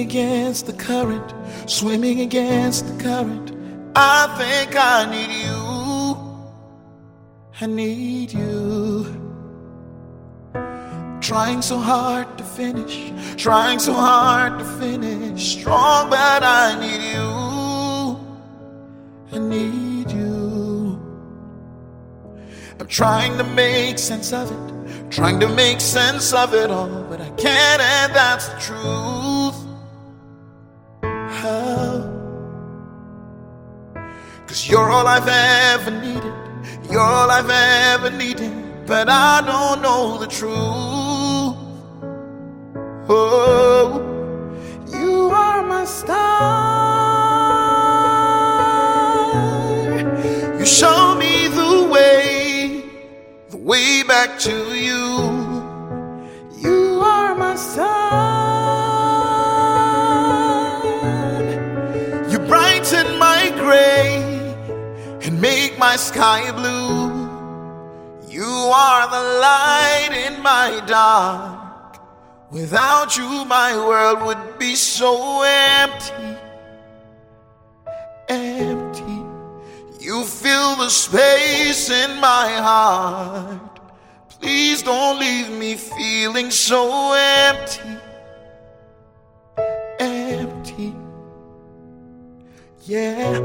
against the current, swimming against the current. I think I need you. I need you. Trying so hard to finish, trying so hard to finish strong, but I need you. I need you. I'm trying to make sense of it, trying to make sense of it all, but I can't, and that's the truth. How? 'Cause you're all I've ever needed, you're all I've ever needed, but I don't know the truth. Oh, you are my star. You show me the way back to you. You are my sun. You brighten my gray and make my sky blue. You are the light in my dark. Without you, my world would be so empty, empty. You fill the space in my heart. Please don't leave me feeling so empty, empty. Yeah.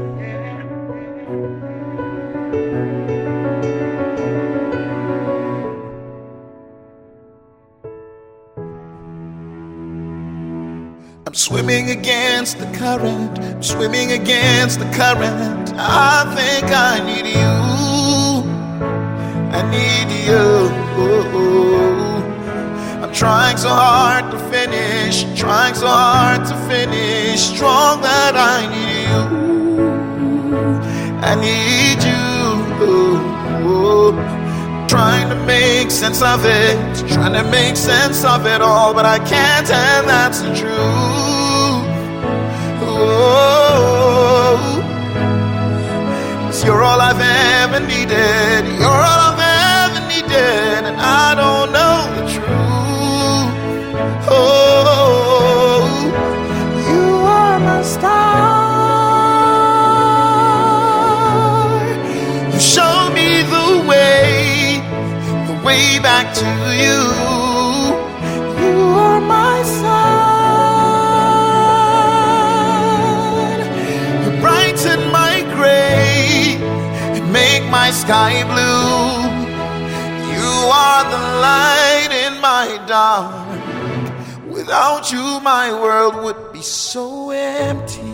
I'm swimming against the current, I'm swimming against the current. I think I need you. I need you. I'm trying so hard to finish, trying so hard to finish strong, that I need you. I need you. Trying to make sense of it, trying to make sense of it all, but I can't, and that's the truth. Oh, 'cause you're all I've ever needed, you're all I've ever needed, and I don't know the truth. Oh, you are my star. You show me the way back to you. You are my sun. You brighten my gray and make my sky blue. You are the light in my dark. Without you, my world would be so empty,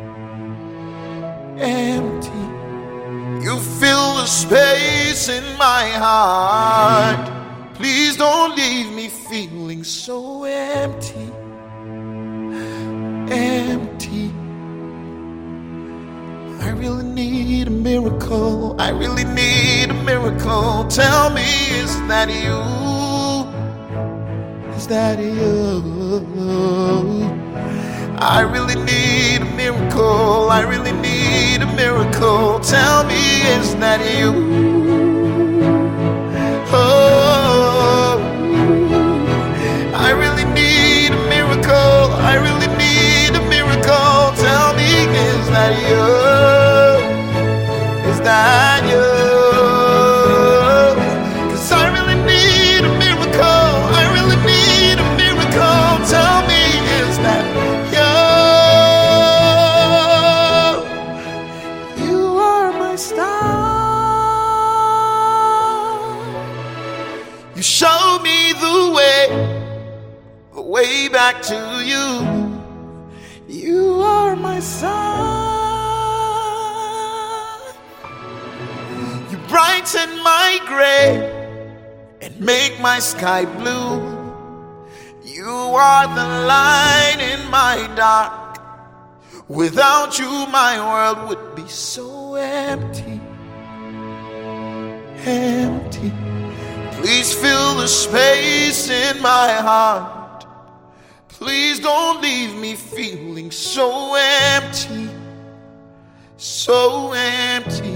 empty. You fill the space in my heart. Please don't leave me feeling so empty, empty. I really need a miracle, I really need a miracle. Tell me, is that you? Is that you? I really need a miracle, I really need a miracle. Tell me, is that you? Oh, I really need a miracle, I really need a miracle. Tell me, is that you? Is that you? 'Cause I really need a miracle, I really need a miracle. Tell me, is that you? You are my star. You show me the way back to you. You are my sun. You brighten my gray and make my sky blue. You are the light in my dark. Without you, my world would be so empty, empty. Please fill the space in my heart. Please don't leave me feeling so empty, so empty.